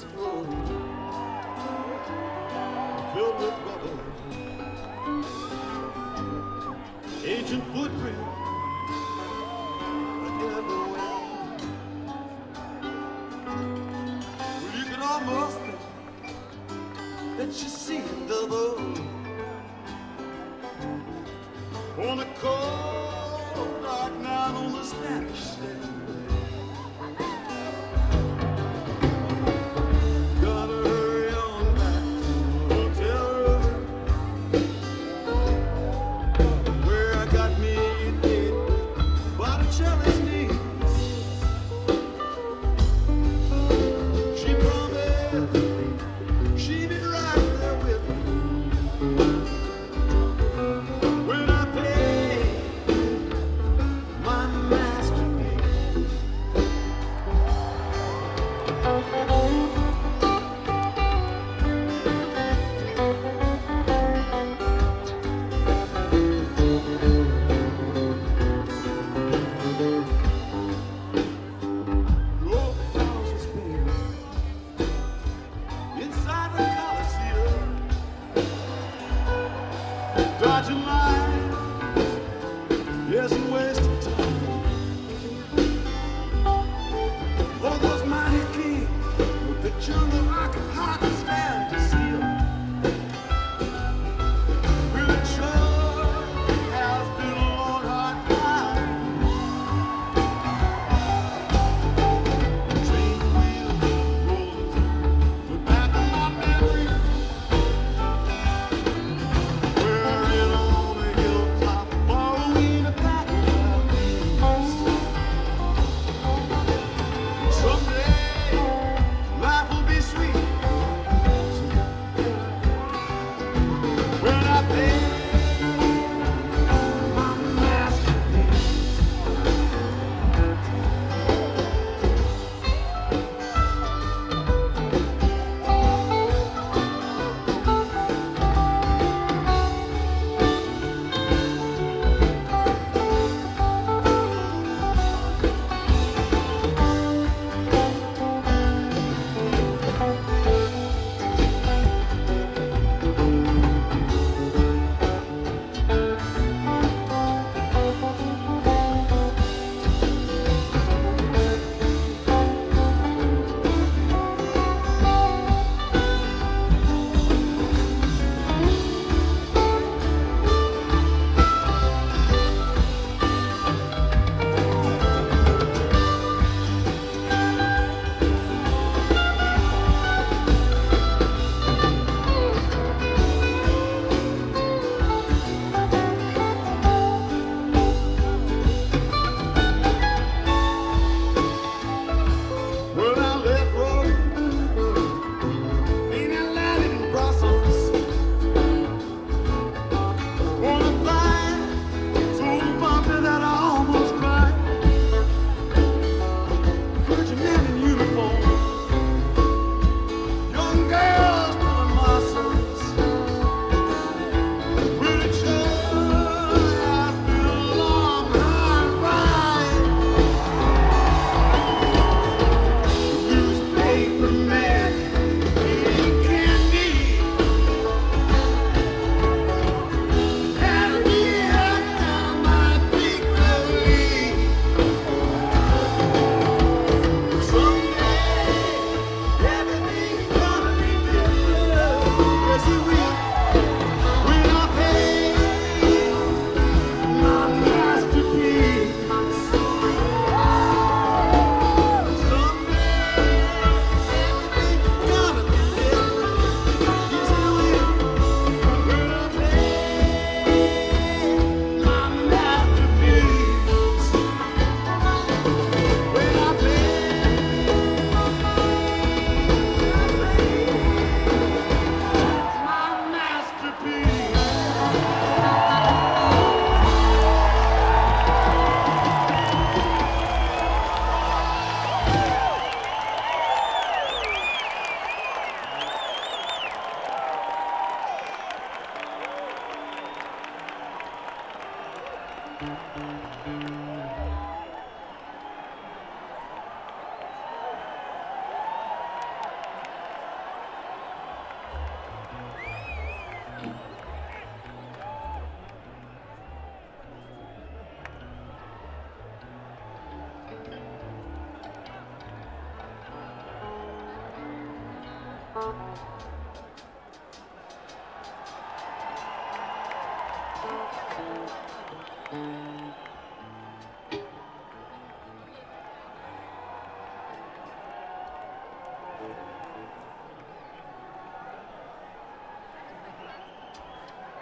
floor filled with rubble, ancient footprints everywhere. Well, you could almost think that you see a double on a cold dark night on the Spanish Stainway. Gotta hurry on back to the hotel room where I got me a date with Botticelli's niece. She promised she'd be right there with me when I pay my masterpiece. Drove the cars of Spain inside the Coliseum, dodging lines, yes, and wasting time. For those mighty kings with the jungle I could hardly stand to see 'em. Well, it sure has been a long, hard time. Train wheels rolling through the back of my memory. We're in on a hilltop, following a path of dreams. Someday life will be sweet when I pay my masterpiece. Well, I left Rome, and I landed in Brussels on a flight so bumpy that I almost cried. Virgin men in uniform, young girls pulling muscles. Well, it sure has been a long, hard ride. Newspaper man, he can't be. Had to be up down my big relief. Someday everything's gonna be different. Yes, it will. When I pay my masterpiece. Someday everything's gonna be different. Yes, it will. When I pay my masterpiece. When I pay my masterpiece.